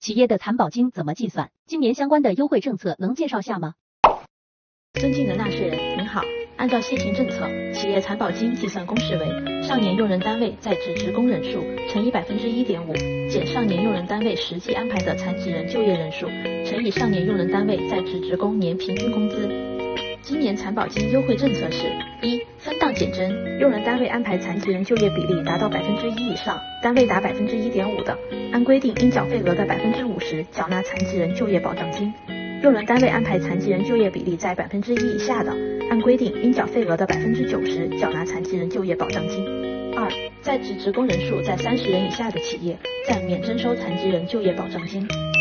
企业的残保金怎么计算？今年相关的优惠政策能介绍下吗？ 尊敬的纳税人，您好。按照现行政策，企业残保金计算公式为上年用人单位在职职工人数乘以 1.5%， 减上年用人单位实际安排的残疾人就业人数乘以上年用人单位在职职工年平均工资。今年残保金优惠政策是：一、分档减征，用人单位安排残疾人就业比例达到1%以上，单位达1.5%的，按规定应缴费额的50%缴纳残疾人就业保障金；用人单位安排残疾人就业比例在1%以下的，按规定应缴费额的90%缴纳残疾人就业保障金。二、在职职工人数在30人以下的企业，暂免征收残疾人就业保障金。